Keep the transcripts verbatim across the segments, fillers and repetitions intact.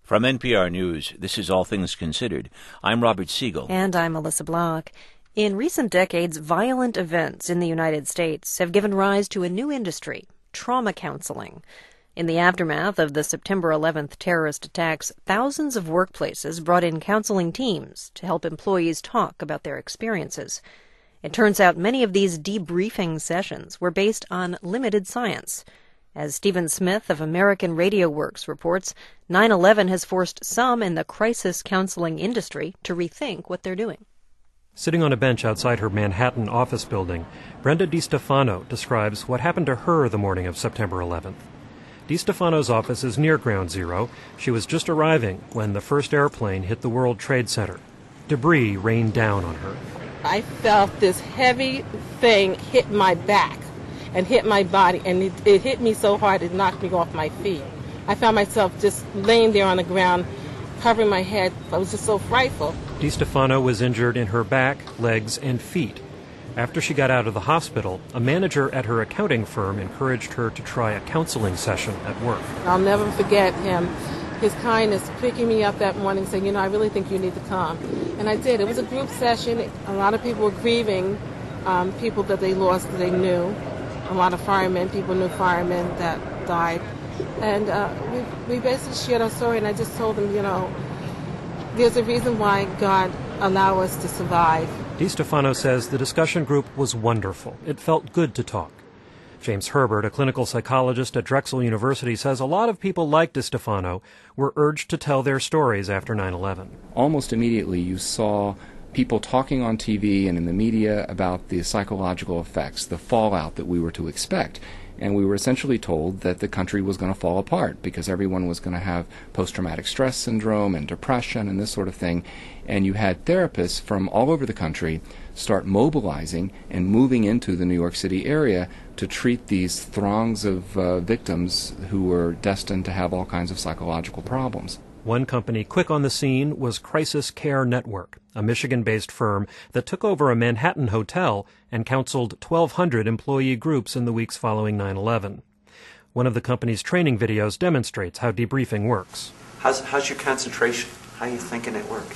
From N P R News, this is All Things Considered. I'm Robert Siegel. And I'm Melissa Block. In recent decades, violent events in the United States have given rise to a new industry, trauma counseling. In the aftermath of the September eleventh terrorist attacks, thousands of workplaces brought in counseling teams to help employees talk about their experiences. It turns out many of these debriefing sessions were based on limited science. As Stephen Smith of American Radio Works reports, nine eleven has forced some in the crisis counseling industry to rethink what they're doing. Sitting on a bench outside her Manhattan office building, Brenda DiStefano describes what happened to her the morning of September eleventh. DiStefano's office is near Ground Zero. She was just arriving when the first airplane hit the World Trade Center. Debris rained down on her. I felt this heavy thing hit my back and hit my body, and it, it hit me so hard it knocked me off my feet. I found myself just laying there on the ground, covering my head. I was just so frightful. DiStefano was injured in her back, legs, and feet. After she got out of the hospital, a manager at her accounting firm encouraged her to try a counseling session at work. I'll never forget him, his kindness, picking me up that morning, saying, you know, I really think you need to come. And I did. It was a group session. A lot of people were grieving um, people that they lost that they knew. A lot of firemen, people knew firemen that died. And uh, we, we basically shared our story, and I just told them, you know, there's a reason why God allowed us to survive. DiStefano says the discussion group was wonderful. It felt good to talk. James Herbert, a clinical psychologist at Drexel University, says a lot of people like DiStefano were urged to tell their stories after nine eleven. Almost immediately you saw people talking on T V and in the media about the psychological effects, the fallout that we were to expect. And we were essentially told that the country was going to fall apart because everyone was going to have post-traumatic stress syndrome and depression and this sort of thing. And you had therapists from all over the country start mobilizing and moving into the New York City area to treat these throngs of uh, victims who were destined to have all kinds of psychological problems. One company quick on the scene was Crisis Care Network, a Michigan-based firm that took over a Manhattan hotel and counseled twelve hundred employee groups in the weeks following nine eleven. One of the company's training videos demonstrates how debriefing works. How's, how's your concentration? How are you thinking at work?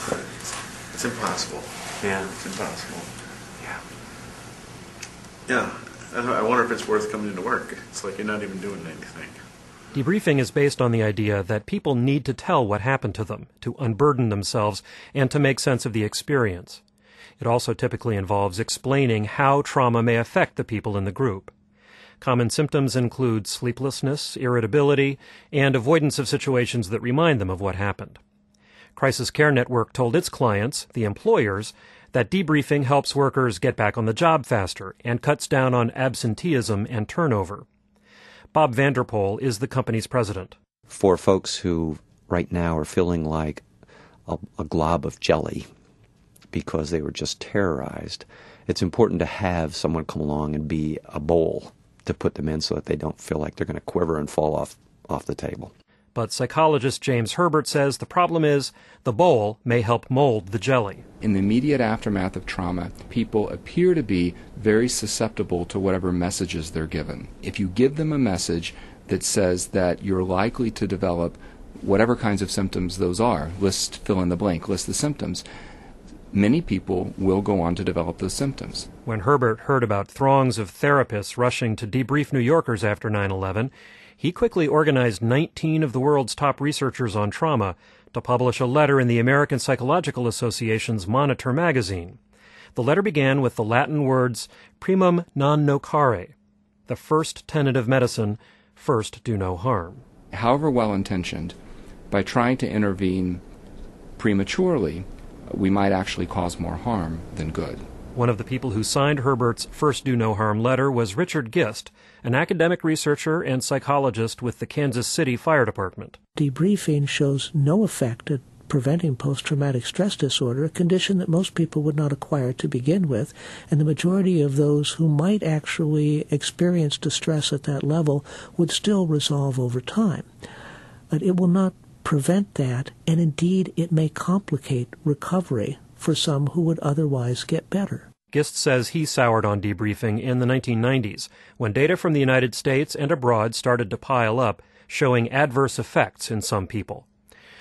It's impossible. Yeah. It's impossible. Yeah. Yeah. I wonder if it's worth coming into work. It's like you're not even doing anything. Debriefing is based on the idea that people need to tell what happened to them, to unburden themselves, and to make sense of the experience. It also typically involves explaining how trauma may affect the people in the group. Common symptoms include sleeplessness, irritability, and avoidance of situations that remind them of what happened. Crisis Care Network told its clients, the employers, that debriefing helps workers get back on the job faster and cuts down on absenteeism and turnover. Bob Vanderpoel is the company's president. For folks who right now are feeling like a, a glob of jelly because they were just terrorized, it's important to have someone come along and be a bowl to put them in so that they don't feel like they're going to quiver and fall off, off the table. But psychologist James Herbert says the problem is the bowl may help mold the jelly. In the immediate aftermath of trauma, people appear to be very susceptible to whatever messages they're given. If you give them a message that says that you're likely to develop whatever kinds of symptoms those are, list, fill in the blank, list the symptoms, many people will go on to develop those symptoms. When Herbert heard about throngs of therapists rushing to debrief New Yorkers after nine eleven, he quickly organized nineteen of the world's top researchers on trauma to publish a letter in the American Psychological Association's Monitor magazine. The letter began with the Latin words primum non nocere, the first tenet of medicine, first do no harm. However well-intentioned, by trying to intervene prematurely, we might actually cause more harm than good. One of the people who signed Herbert's First Do No Harm letter was Richard Gist, an academic researcher and psychologist with the Kansas City Fire Department. Debriefing shows no effect at preventing post-traumatic stress disorder, a condition that most people would not acquire to begin with, and the majority of those who might actually experience distress at that level would still resolve over time. But it will not prevent that, and indeed it may complicate recovery for some who would otherwise get better. Gist says he soured on debriefing in the nineteen nineties, when data from the United States and abroad started to pile up, showing adverse effects in some people.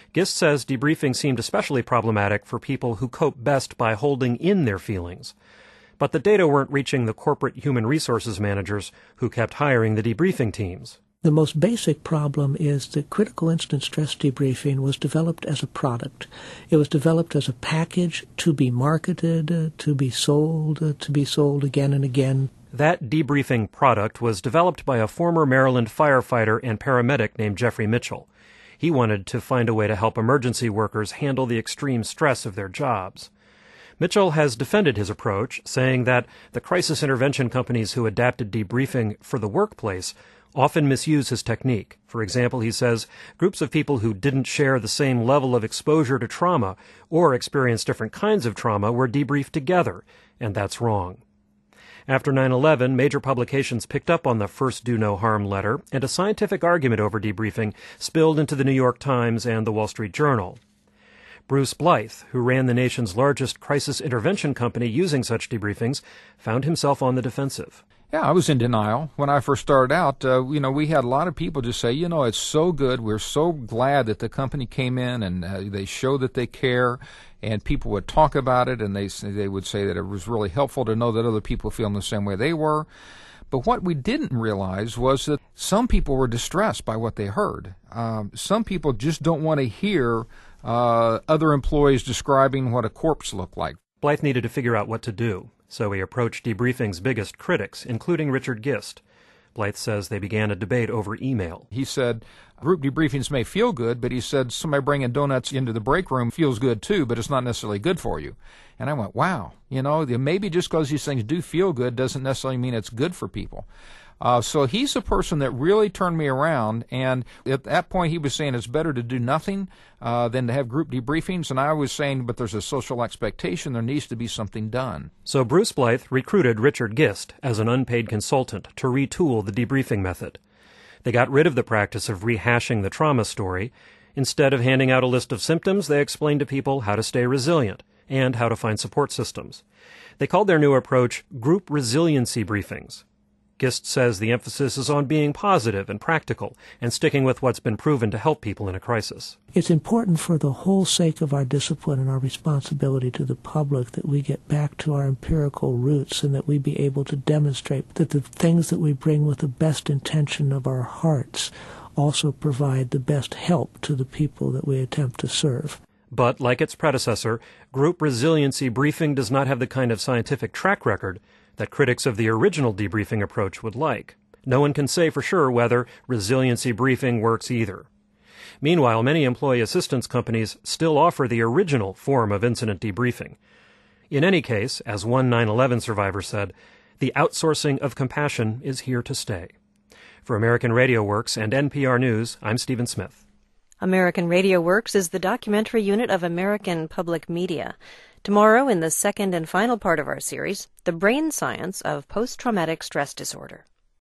Gist says debriefing seemed especially problematic for people who cope best by holding in their feelings. But the data weren't reaching the corporate human resources managers who kept hiring the debriefing teams. The most basic problem is that critical incident stress debriefing was developed as a product. It was developed as a package to be marketed, uh, to be sold, uh, to be sold again and again. That debriefing product was developed by a former Maryland firefighter and paramedic named Jeffrey Mitchell. He wanted to find a way to help emergency workers handle the extreme stress of their jobs. Mitchell has defended his approach, saying that the crisis intervention companies who adapted debriefing for the workplace often misuse his technique. For example, he says groups of people who didn't share the same level of exposure to trauma or experienced different kinds of trauma were debriefed together, and that's wrong. After nine eleven, major publications picked up on the first do no harm letter, and a scientific argument over debriefing spilled into the New York Times and the Wall Street Journal. Bruce Blythe, who ran the nation's largest crisis intervention company using such debriefings, found himself on the defensive. Yeah, I was in denial. When I first started out, uh, you know, we had a lot of people just say, you know, it's so good. We're so glad that the company came in and uh, they show that they care. And people would talk about it, and they they would say that it was really helpful to know that other people feel in the same way they were. But what we didn't realize was that some people were distressed by what they heard. Um, some people just don't want to hear uh, other employees describing what a corpse looked like. Blythe needed to figure out what to do. So he approached debriefing's biggest critics, including Richard Gist. Blythe says they began a debate over email. He said, group debriefings may feel good, but he said somebody bringing donuts into the break room feels good too, but it's not necessarily good for you. And I went, wow, you know, maybe just because these things do feel good doesn't necessarily mean it's good for people. Uh, so he's the person that really turned me around, and at that point he was saying it's better to do nothing uh, than to have group debriefings, and I was saying, but there's a social expectation, there needs to be something done. So Bruce Blythe recruited Richard Gist as an unpaid consultant to retool the debriefing method. They got rid of the practice of rehashing the trauma story. Instead of handing out a list of symptoms, they explained to people how to stay resilient and how to find support systems. They called their new approach group resiliency briefings. Gist says the emphasis is on being positive and practical and sticking with what's been proven to help people in a crisis. It's important for the whole sake of our discipline and our responsibility to the public that we get back to our empirical roots and that we be able to demonstrate that the things that we bring with the best intention of our hearts also provide the best help to the people that we attempt to serve. But, like its predecessor, group resiliency briefing does not have the kind of scientific track record that critics of the original debriefing approach would like. No one can say for sure whether resiliency briefing works either. Meanwhile, many employee assistance companies still offer the original form of incident debriefing. In any case, as one nine eleven survivor said, the outsourcing of compassion is here to stay. For American Radio Works and N P R News, I'm Stephen Smith. American Radio Works is the documentary unit of American Public Media. Tomorrow, in the second and final part of our series, the brain science of post-traumatic stress disorder.